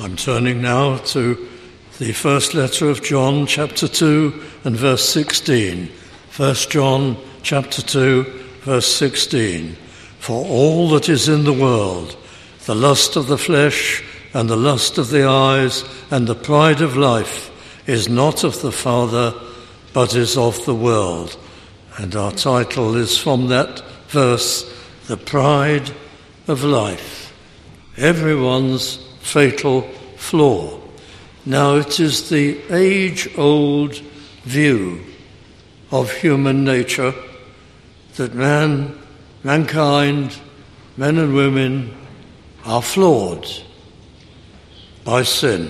I'm turning now to the first letter of John, chapter 2 and verse 16. 1 John, chapter 2, verse 16. For all that is in the world, the lust of the flesh and the lust of the eyes and the pride of life is not of the Father, but is of the world. And our title is from that verse, The Pride of Life. Everyone's fatal flaw. Now it is the age-old view of human nature that mankind, men and women, are flawed by sin.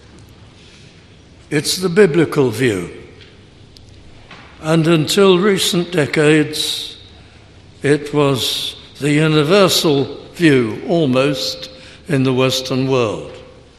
It's the biblical view. And until recent decades, it was the universal view, almost, in the Western world.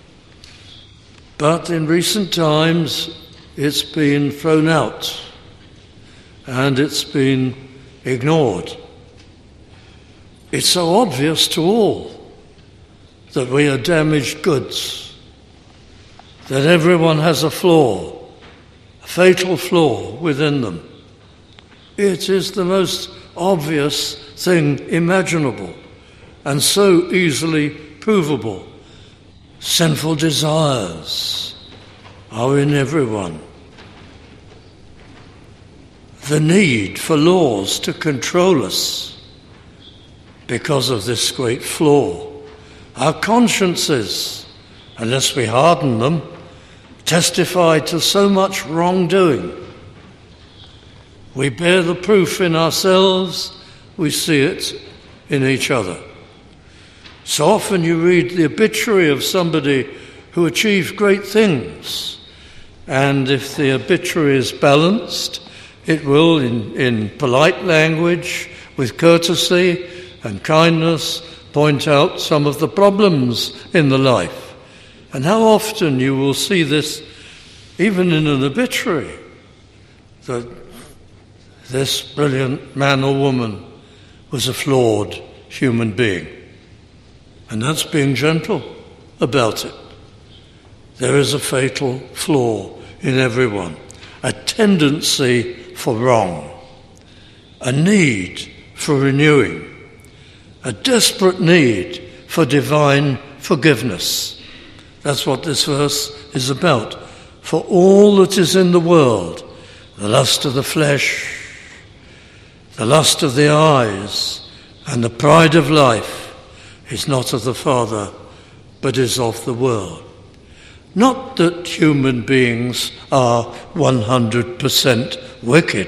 But in recent times, it's been thrown out and it's been ignored. It's so obvious to all that we are damaged goods, that everyone has a flaw, a fatal flaw within them. It is the most obvious thing imaginable and so easily provable. Sinful desires are in everyone. The need for laws to control us because of this great flaw. Our consciences, unless we harden them, testify to so much wrongdoing. We bear the proof in ourselves, we see it in each other. So often you read the obituary of somebody who achieved great things, and if the obituary is balanced, it will, in polite language, with courtesy and kindness, point out some of the problems in the life. And how often you will see this, even in an obituary, that this brilliant man or woman was a flawed human being. And that's being gentle about it. There is a fatal flaw in everyone, a tendency for wrong, a need for renewing, a desperate need for divine forgiveness. That's what this verse is about. For all that is in the world, the lust of the flesh, the lust of the eyes, and the pride of life, is not of the Father, but is of the world. Not that human beings are 100% wicked.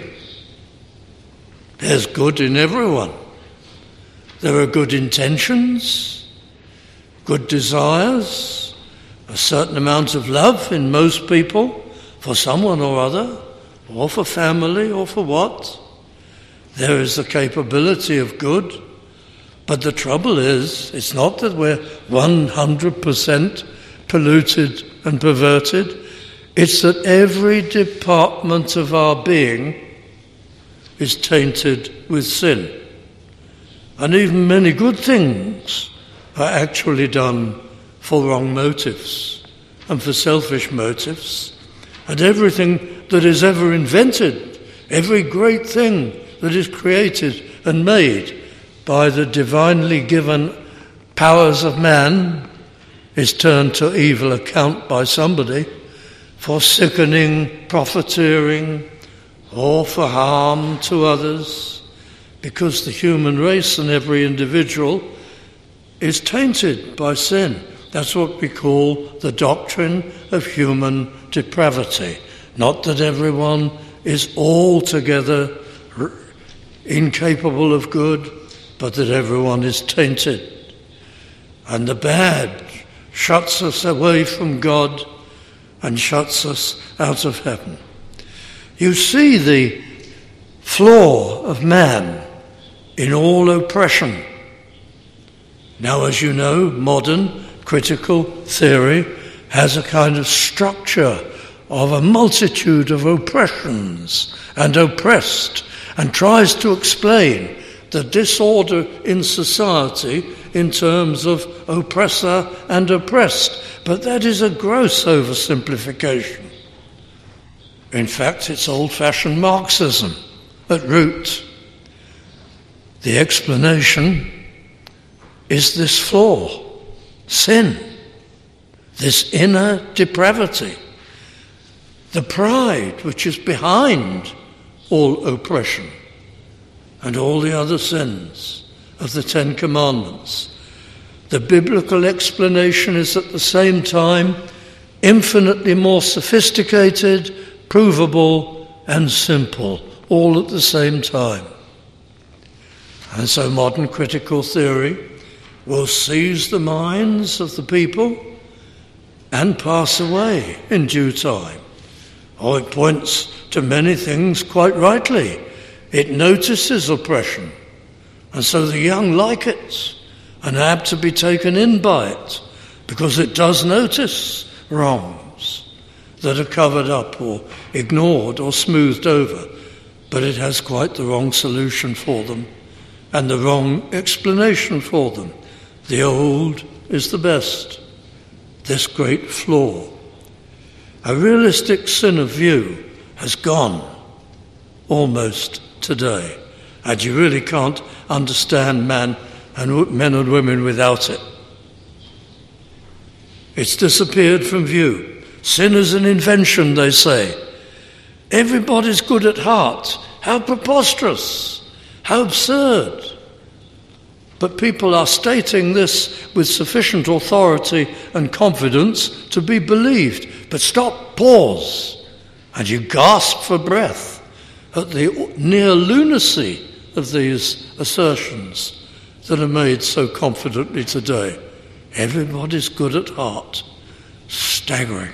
There's good in everyone. There are good intentions, good desires, a certain amount of love in most people for someone or other, or for family, or for what. There is the capability of good. But the trouble is, it's not that we're 100% polluted and perverted. It's that every department of our being is tainted with sin. And even many good things are actually done for wrong motives and for selfish motives. And everything that is ever invented, every great thing that is created and made by the divinely given powers of man, is turned to evil account by somebody for sickening, profiteering, or for harm to others, because the human race and every individual is tainted by sin. That's what we call the doctrine of human depravity. Not that everyone is altogether incapable of good, but that everyone is tainted. And the bad shuts us away from God and shuts us out of heaven. You see the flaw of man in all oppression. Now, as you know, modern critical theory has a kind of structure of a multitude of oppressions and oppressed, and tries to explain the disorder in society in terms of oppressor and oppressed. But that is a gross oversimplification. In fact, it's old-fashioned Marxism at root. The explanation is this flaw, sin, this inner depravity, the pride which is behind all oppression and all the other sins of the Ten Commandments. The biblical explanation is at the same time infinitely more sophisticated, provable, and simple, all at the same time. And so modern critical theory will seize the minds of the people and pass away in due time. Oh, it points to many things quite rightly. It notices oppression, and so the young like it and are apt to be taken in by it because it does notice wrongs that are covered up or ignored or smoothed over, but it has quite the wrong solution for them and the wrong explanation for them. The old is the best. This great flaw. A realistic sin of view has gone almost today, and you really can't understand men and women without it. It's disappeared from view. Sin is an invention, they say. Everybody's good at heart. How preposterous! How absurd! But people are stating this with sufficient authority and confidence to be believed. But stop, pause, and you gasp for breath at the near lunacy of these assertions that are made so confidently today. Everybody's good at heart. Staggering.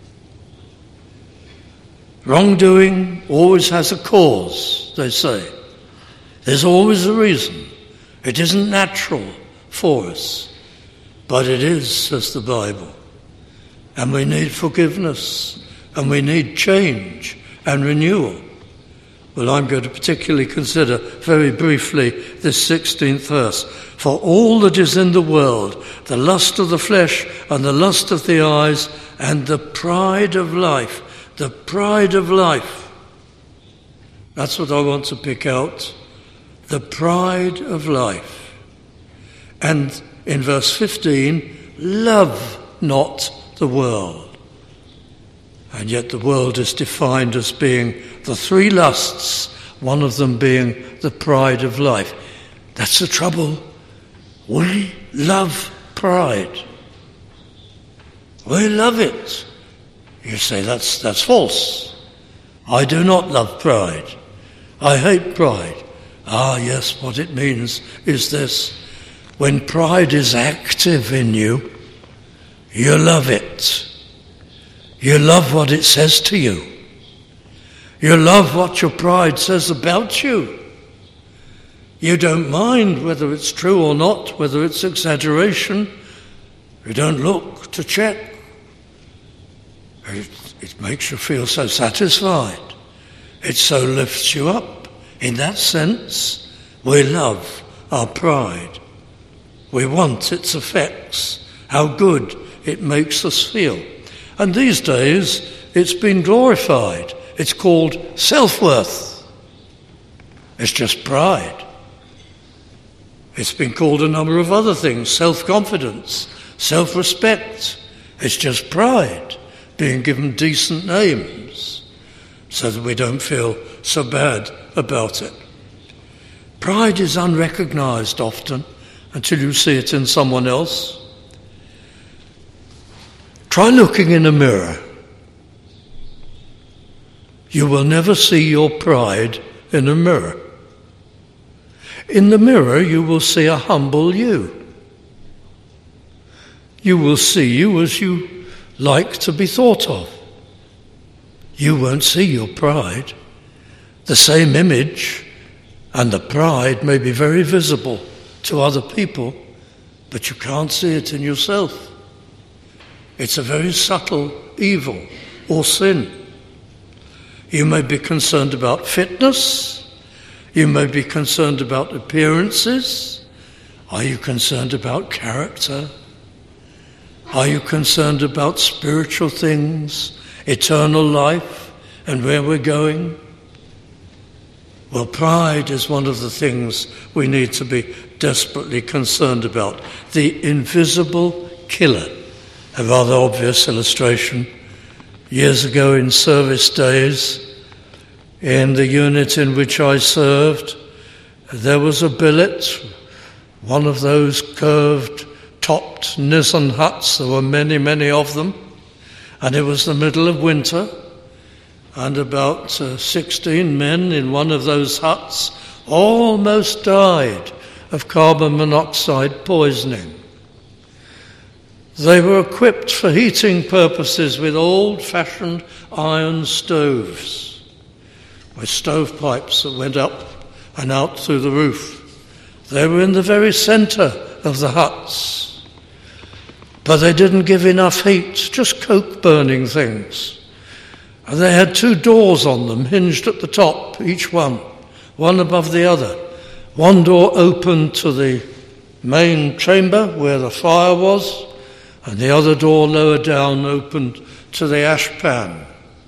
Wrongdoing always has a cause, they say. There's always a reason. It isn't natural for us, but it is, says the Bible. And we need forgiveness, and we need change and renewal. Well, I'm going to particularly consider very briefly this 16th verse. For all that is in the world, the lust of the flesh and the lust of the eyes and the pride of life. The pride of life. That's what I want to pick out. The pride of life. And in verse 15, love not the world. And yet the world is defined as being the three lusts, one of them being the pride of life. That's the trouble. We love pride. We love it. You say that's false. I do not love pride. I hate pride. Ah, yes, what it means is this. When pride is active in you, you love it. You love what it says to you. You love what your pride says about you. You don't mind whether it's true or not, whether it's exaggeration. You don't look to check. It makes you feel so satisfied. It so lifts you up. In that sense, we love our pride. We want its effects, how good it makes us feel. And these days, it's been glorified. It's called self-worth. It's just pride. It's been called a number of other things, self-confidence, self-respect. It's just pride, being given decent names so that we don't feel so bad about it. Pride is unrecognized often until you see it in someone else. Try looking in a mirror. You will never see your pride in a mirror. In the mirror, you will see a humble you. You will see you as you like to be thought of. You won't see your pride. The same image and the pride may be very visible to other people, but you can't see it in yourself. It's a very subtle evil or sin. You may be concerned about fitness. You may be concerned about appearances. Are you concerned about character? Are you concerned about spiritual things, eternal life, and where we're going? Well, pride is one of the things we need to be desperately concerned about. The invisible killer. A rather obvious illustration. Years ago in service days, in the unit in which I served, there was a billet, one of those curved, topped Nissen huts. There were many, many of them. And it was the middle of winter, and about 16 men in one of those huts almost died of carbon monoxide poisoning. They were equipped for heating purposes with old-fashioned iron stoves, with stovepipes that went up and out through the roof. They were in the very centre of the huts, but they didn't give enough heat, just coke-burning things. And they had 2 doors on them, hinged at the top, each one above the other. One door opened to the main chamber where the fire was, and the other door lower down opened to the ash pan.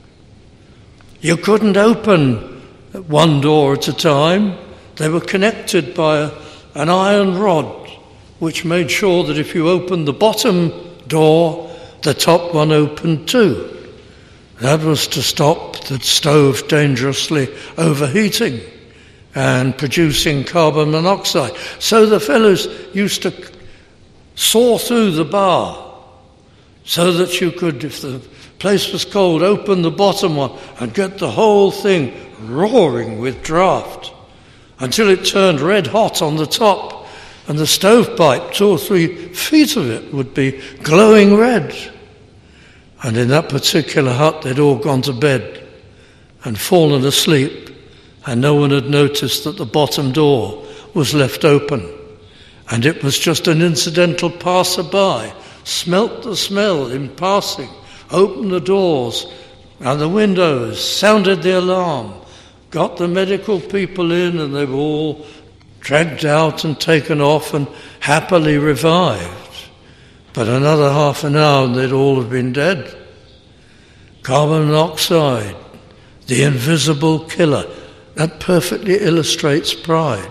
You couldn't open one door at a time. They were connected by an iron rod, which made sure that if you opened the bottom door, the top one opened too. That was to stop the stove dangerously overheating and producing carbon monoxide. So the fellows used to saw through the bar so that you could, if the place was cold, open the bottom one and get the whole thing roaring with draught until it turned red hot on the top, and the stovepipe, 2 or 3 feet of it, would be glowing red. And in that particular hut, they'd all gone to bed and fallen asleep, and no one had noticed that the bottom door was left open. And it was just an incidental passer-by, smelt the smell in passing, opened the doors and the windows, sounded the alarm, got the medical people in, and they were all dragged out and taken off and happily revived. But another half an hour and they'd all have been dead. Carbon monoxide, the invisible killer, that perfectly illustrates pride.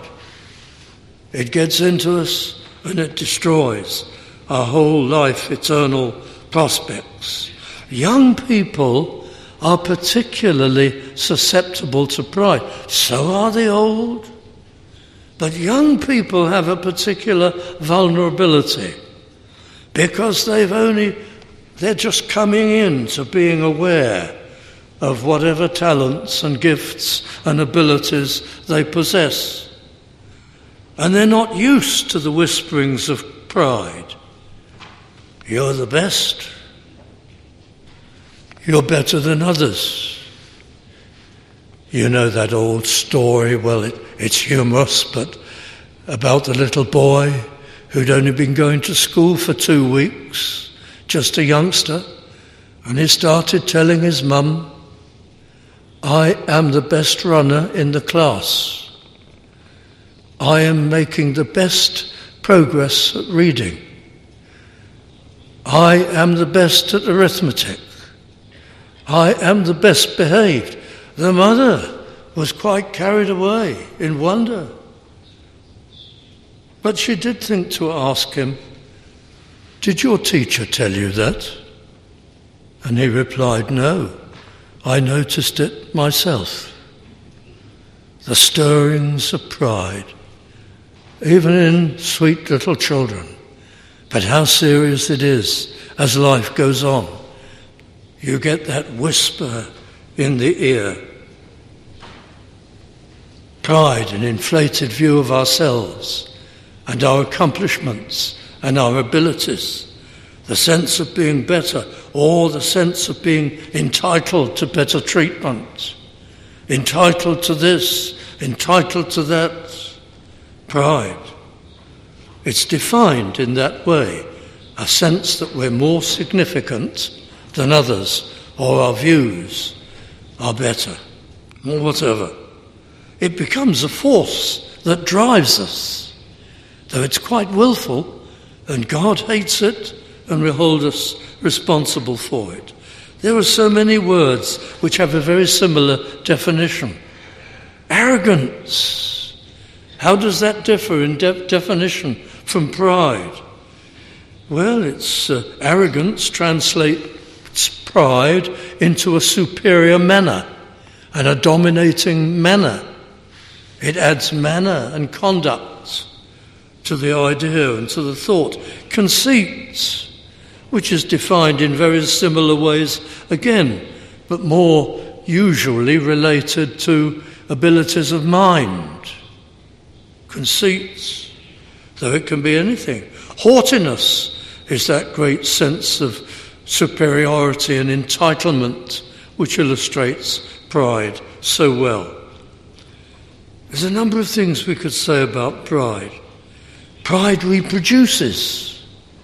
It gets into us and it destroys our whole life, eternal prospects. Young people are particularly susceptible to pride. So are the old. But young people have a particular vulnerability because they're just coming into being aware of whatever talents and gifts and abilities they possess. And they're not used to the whisperings of pride. You're the best. You're better than others. You know that old story, well, it's humorous, but about the little boy who'd only been going to school for 2 weeks, just a youngster, and he started telling his mum, I am the best runner in the class. I am making the best progress at reading. I am the best at arithmetic. I am the best behaved. The mother was quite carried away in wonder. But she did think to ask him, did your teacher tell you that? And he replied, no, I noticed it myself. The stirrings of pride, even in sweet little children. But how serious it is as life goes on. You get that whisper in the ear. Pride, an inflated view of ourselves and our accomplishments and our abilities. The sense of being better, or the sense of being entitled to better treatment. Entitled to this, entitled to that. Pride. It's defined in that way, a sense that we're more significant than others, or our views are better, or whatever. it becomes a force that drives us, though it's quite willful, and God hates it and will hold us responsible for it. There are so many words which have a very similar definition. Arrogance. How does that differ in definition from pride? Well, it's arrogance translates pride into a superior manner and a dominating manner. It adds manner and conduct to the idea and to the thought. Conceit, which is defined in very similar ways again, but more usually related to abilities of mind. Conceit, though it can be anything. Haughtiness is that great sense of superiority and entitlement which illustrates pride so well. There's a number of things we could say about pride. Pride reproduces.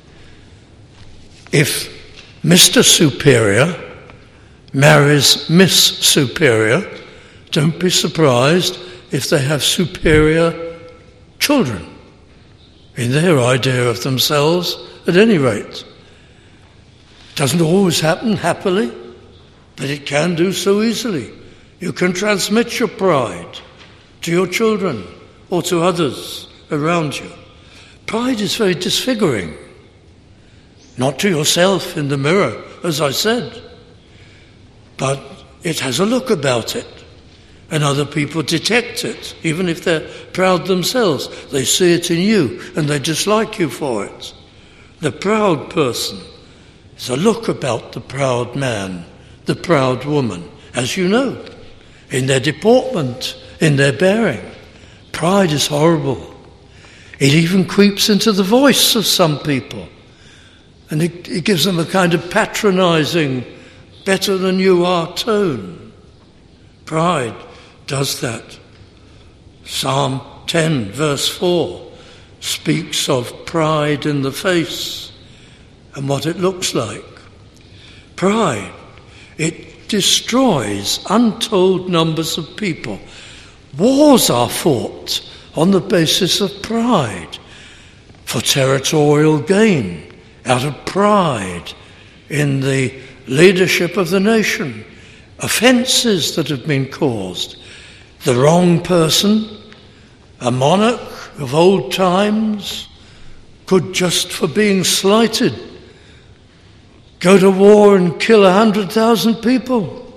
If Mr. Superior marries Miss Superior, don't be surprised if they have superior children in their idea of themselves, at any rate. Doesn't always happen happily, but it can do so easily. You can transmit your pride to your children or to others around you. Pride is very disfiguring. Not to yourself in the mirror, as I said, but it has a look about it. And other people detect it, even if they're proud themselves. They see it in you and they dislike you for it. The proud person is a look about the proud man, the proud woman, as you know, in their deportment, in their bearing. Pride is horrible. It even creeps into the voice of some people. And it gives them a kind of patronizing, better than you are tone. Pride does that. Psalm 10, verse 4, speaks of pride in the face and what it looks like. Pride, it destroys untold numbers of people. Wars are fought on the basis of pride, for territorial gain, out of pride in the leadership of the nation. Offences that have been caused. The wrong person, a monarch of old times, could, just for being slighted, go to war and kill 100,000 people.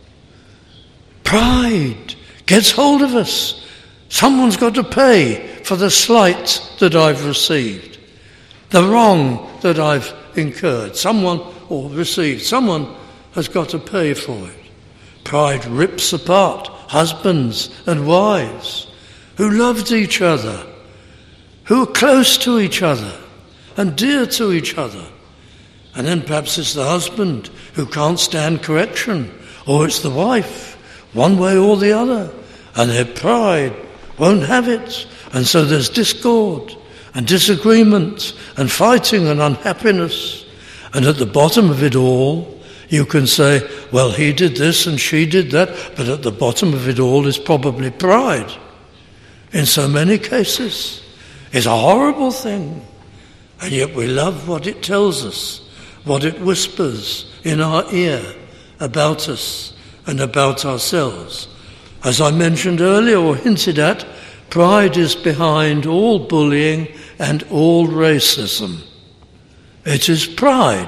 Pride gets hold of us. Someone's got to pay for the slight that I've received, the wrong that I've incurred. Someone has got to pay for it. Pride rips apart husbands and wives who loved each other, who are close to each other and dear to each other. And then perhaps it's the husband who can't stand correction, or it's the wife, one way or the other, and their pride won't have it. And so there's discord and disagreement and fighting and unhappiness. And at the bottom of it all, you can say, well, he did this and she did that, but at the bottom of it all is probably pride. In so many cases, it's a horrible thing. And yet we love what it tells us, what it whispers in our ear about us and about ourselves. As I mentioned earlier or hinted at, pride is behind all bullying and all racism. It is pride.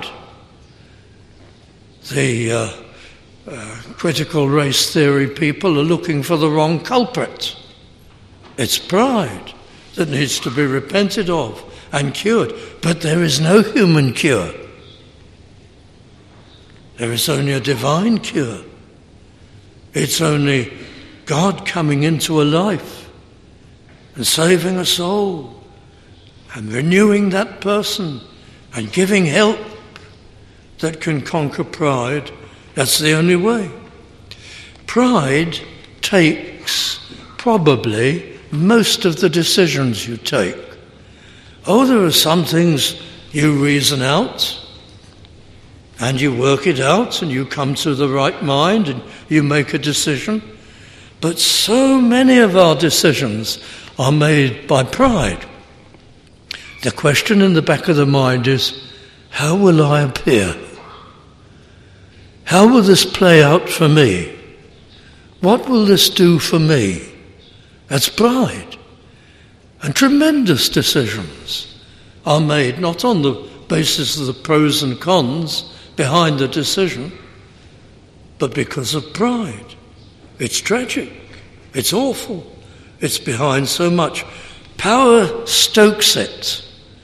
The critical race theory people are looking for the wrong culprit. It's pride that needs to be repented of and cured. But there is no human cure. There is only a divine cure. It's only God coming into a life and saving a soul and renewing that person and giving help that can conquer pride. That's the only way. Pride takes probably most of the decisions you take. Oh, there are some things you reason out and you work it out and you come to the right mind and you make a decision. But so many of our decisions are made by pride. The question in the back of the mind is, how will I appear? How will this play out for me? What will this do for me? That's pride. And tremendous decisions are made not on the basis of the pros and cons behind the decision, but because of pride. It's tragic. It's awful. It's behind so much. Power stokes it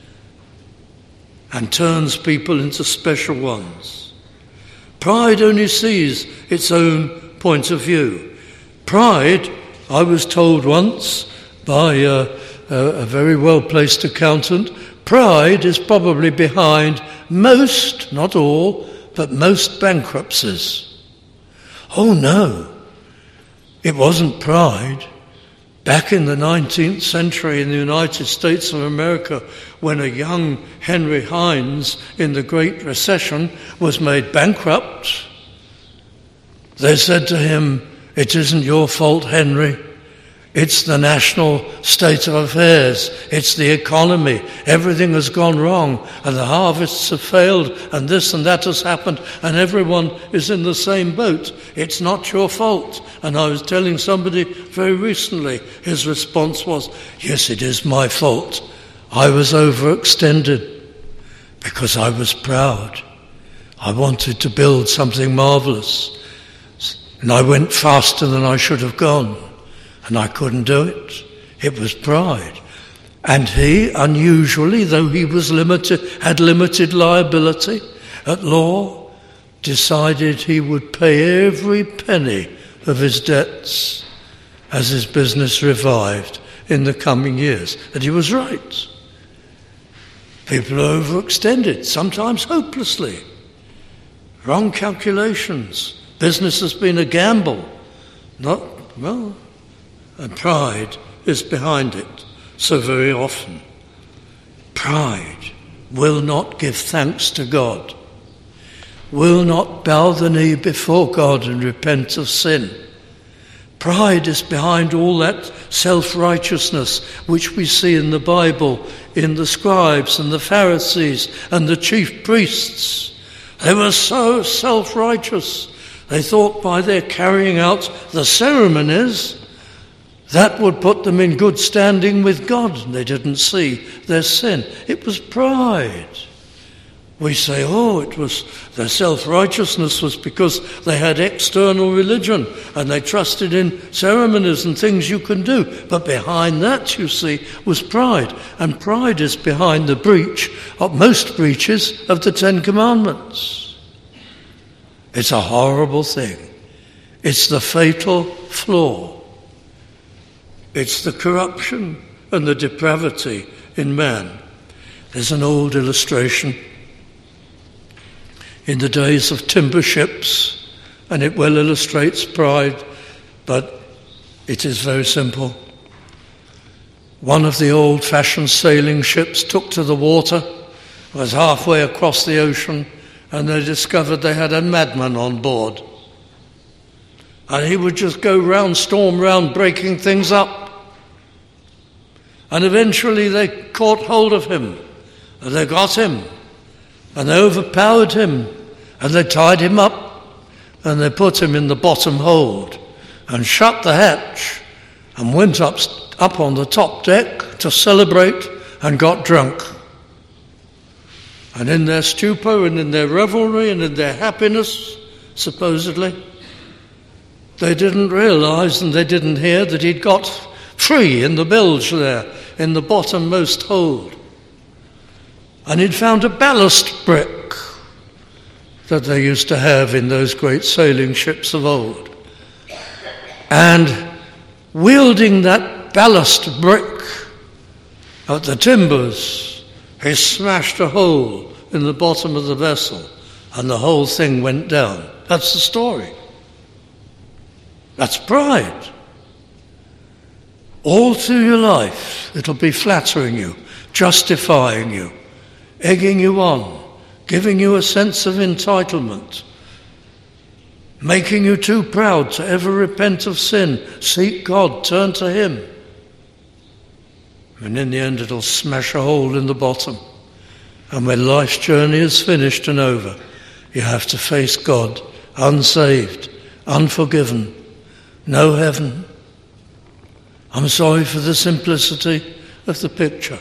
and turns people into special ones. Pride only sees its own point of view. Pride, I was told once by a very well-placed accountant, pride is probably behind most, not all, but most bankruptcies. Oh no, it wasn't pride. Back in the 19th century in the United States of America, when a young Henry Hines in the Great Recession was made bankrupt, they said to him, "It isn't your fault, Henry. It's the national state of affairs. It's the economy. Everything has gone wrong, and the harvests have failed, and this and that has happened, and everyone is in the same boat. It's not your fault." And I was telling somebody very recently, his response was, "Yes, it is my fault. I was overextended because I was proud. I wanted to build something marvelous, and I went faster than I should have gone. And I couldn't do it. It was pride." And he, unusually, though he was had limited liability at law, decided he would pay every penny of his debts as his business revived in the coming years. And he was right. People are overextended, sometimes hopelessly. Wrong calculations. Business has been a gamble. And pride is behind it so very often. Pride will not give thanks to God, will not bow the knee before God and repent of sin. Pride is behind all that self-righteousness which we see in the Bible, in the scribes and the Pharisees and the chief priests. They were so self-righteous. They thought by their carrying out the ceremonies, that would put them in good standing with God. They didn't see their sin. It was pride. We say, it was their self-righteousness was because they had external religion and they trusted in ceremonies and things you can do. But behind that, you see, was pride. And pride is behind the breach of most breaches of the Ten Commandments. It's a horrible thing. It's the fatal flaw. It's the corruption and the depravity in man. There's an old illustration in the days of timber ships, and it well illustrates pride, but it is very simple. One of the old-fashioned sailing ships took to the water, was halfway across the ocean, and they discovered they had a madman on board. And he would just go storm round, breaking things up. And eventually they caught hold of him, and they got him, and they overpowered him, and they tied him up, and they put him in the bottom hold, and shut the hatch, and went up on the top deck to celebrate, and got drunk. And in their stupor, and in their revelry, and in their happiness, supposedly, they didn't realize and they didn't hear that he'd got free in the bilge there, in the bottommost hold. And he'd found a ballast brick that they used to have in those great sailing ships of old. And wielding that ballast brick at the timbers, he smashed a hole in the bottom of the vessel, and the whole thing went down. That's the story. That's pride. All through your life, it'll be flattering you, justifying you, egging you on, giving you a sense of entitlement. making you too proud to ever repent of sin. Seek God, turn to him. And in the end it'll smash a hole in the bottom. And when life's journey is finished and over, you have to face God, unsaved, unforgiven, no heaven. I'm sorry for the simplicity of the picture.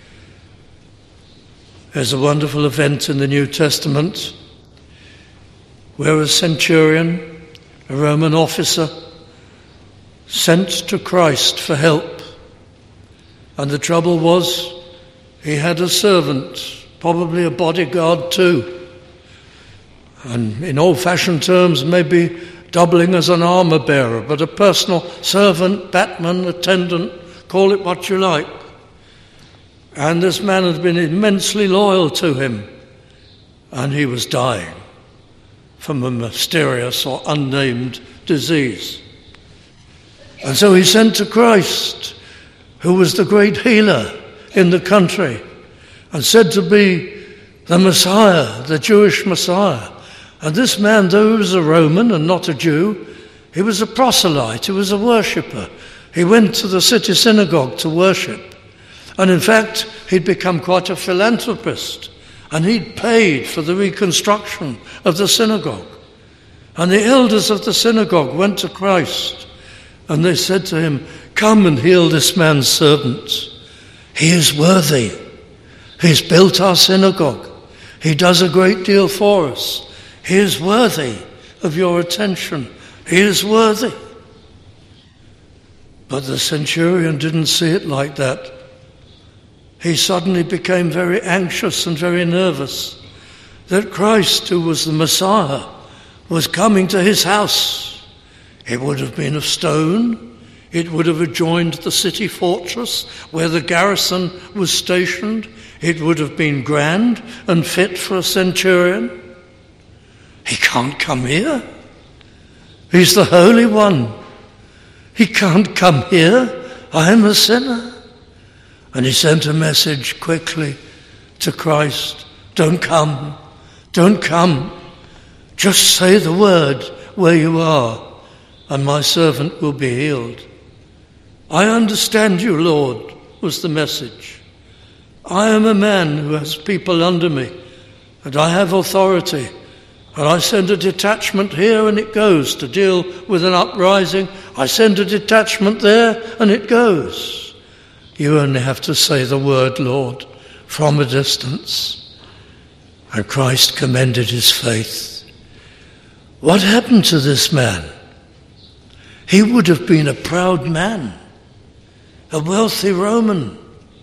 There's a wonderful event in the New Testament where a centurion, a Roman officer, sent to Christ for help. And the trouble was, he had a servant, probably a bodyguard too. And in old-fashioned terms, maybe doubling as an armor bearer, but a personal servant, batman, attendant, call it what you like. And this man had been immensely loyal to him, and he was dying from a mysterious or unnamed disease. And so he sent to Christ, who was the great healer in the country, and said to be the Messiah, the Jewish Messiah. And this man, though he was a Roman and not a Jew, he was a proselyte, he was a worshipper. He went to the city synagogue to worship. And in fact, he'd become quite a philanthropist, and he'd paid for the reconstruction of the synagogue. And the elders of the synagogue went to Christ, and they said to him, "Come and heal this man's servant. He is worthy. He's built our synagogue. He does a great deal for us. He is worthy of your attention. He is worthy." But the centurion didn't see it like that. He suddenly became very anxious and very nervous that Christ, who was the Messiah, was coming to his house. It would have been of stone. It would have adjoined the city fortress where the garrison was stationed. It would have been grand and fit for a centurion. He can't come here. He's the Holy One. He can't come here. I am a sinner. And he sent a message quickly to Christ. Don't come. Don't come. Just say the word where you are, and my servant will be healed. I understand you, Lord, was the message. I am a man who has people under me, and I have authority. And I send a detachment here and it goes to deal with an uprising. I send a detachment there and it goes. You only have to say the word, Lord, from a distance. And Christ commended his faith. What happened to this man? He would have been a proud man, a wealthy Roman.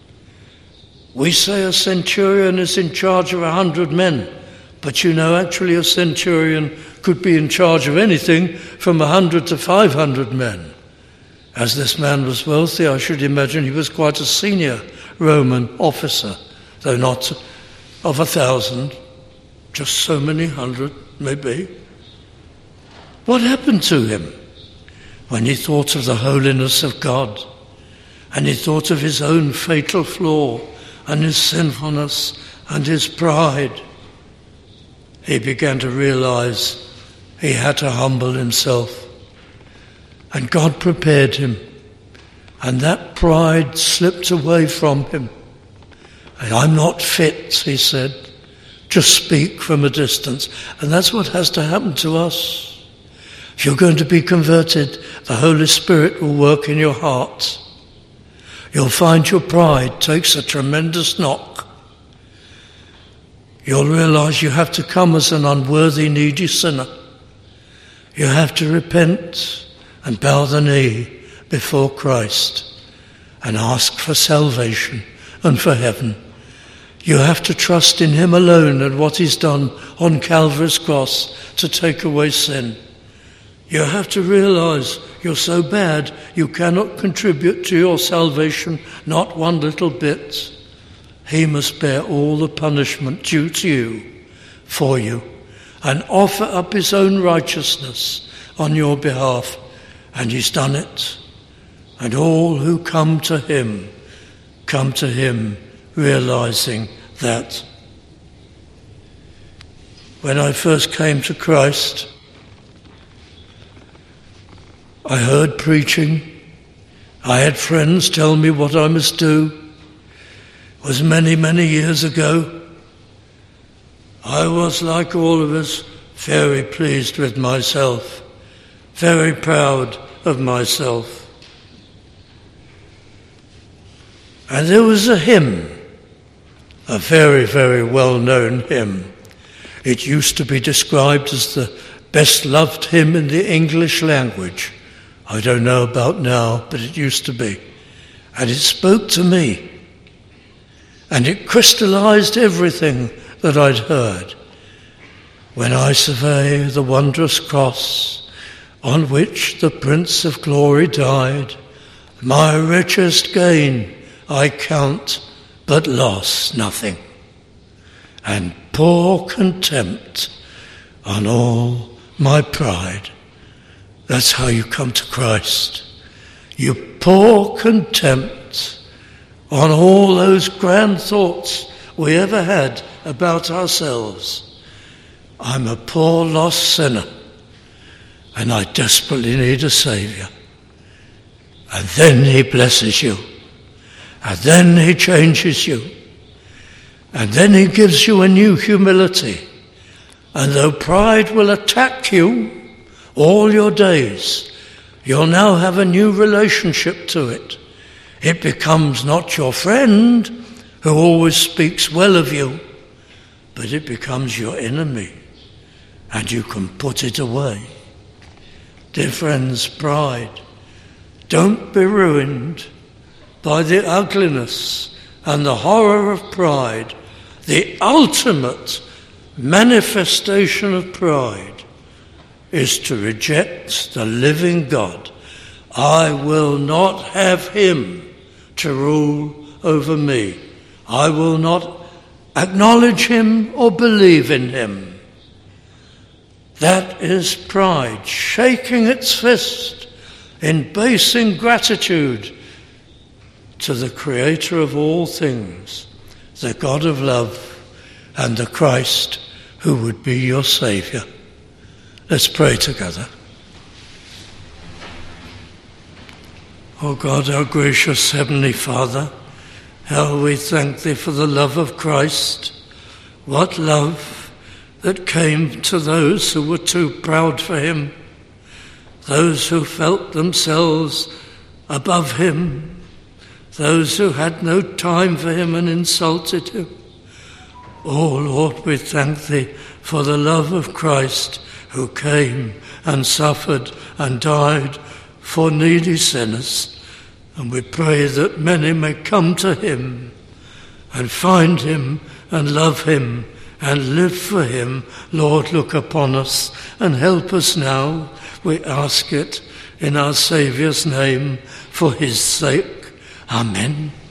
We say a centurion is in charge of 100 men. But you know, actually a centurion could be in charge of anything from 100 to 500 men. As this man was wealthy, I should imagine he was quite a senior Roman officer, though not of 1,000, just so many hundred, maybe. What happened to him when he thought of the holiness of God, and he thought of his own fatal flaw and his sinfulness and his pride? He began to realize he had to humble himself. And God prepared him. And that pride slipped away from him. And I'm not fit, he said. Just speak from a distance. And that's what has to happen to us. If you're going to be converted, the Holy Spirit will work in your heart. You'll find your pride takes a tremendous knock. You'll realize you have to come as an unworthy, needy sinner. You have to repent and bow the knee before Christ and ask for salvation and for heaven. You have to trust in him alone and what he's done on Calvary's cross to take away sin. You have to realize you're so bad you cannot contribute to your salvation, not one little bit. He must bear all the punishment due to you, for you, and offer up his own righteousness on your behalf. And he's done it. And all who come to him realizing that. When I first came to Christ, I heard preaching. I had friends tell me what I must do. It was many, many years ago. I was, like all of us, very pleased with myself, very proud of myself. And there was a hymn, a very, very well-known hymn. It used to be described as the best-loved hymn in the English language. I don't know about now, but it used to be. And it spoke to me. And it crystallized everything that I'd heard. When I survey the wondrous cross on which the Prince of Glory died, my richest gain I count but loss nothing, and pour contempt on all my pride. That's how you come to Christ. You pour contempt on all those grand thoughts we ever had about ourselves. I'm a poor lost sinner, and I desperately need a Saviour. And then he blesses you, and then he changes you, and then he gives you a new humility. And though pride will attack you all your days, you'll now have a new relationship to it. It becomes not your friend who always speaks well of you, but it becomes your enemy, and you can put it away. Dear friends, pride. Don't be ruined by the ugliness and the horror of pride. The ultimate manifestation of pride is to reject the living God. I will not have him to rule over me. I will not acknowledge him or believe in him. That is pride, shaking its fist in base ingratitude to the Creator of all things, the God of love, and the Christ who would be your Saviour. Let's pray together. O God, our gracious Heavenly Father, how we thank thee for the love of Christ. What love that came to those who were too proud for him, those who felt themselves above him, those who had no time for him and insulted him. Oh Lord, we thank thee for the love of Christ who came and suffered and died for needy sinners. And we pray that many may come to him and find him and love him and live for him. Lord, look upon us and help us now. We ask it in our Saviour's name for his sake. Amen.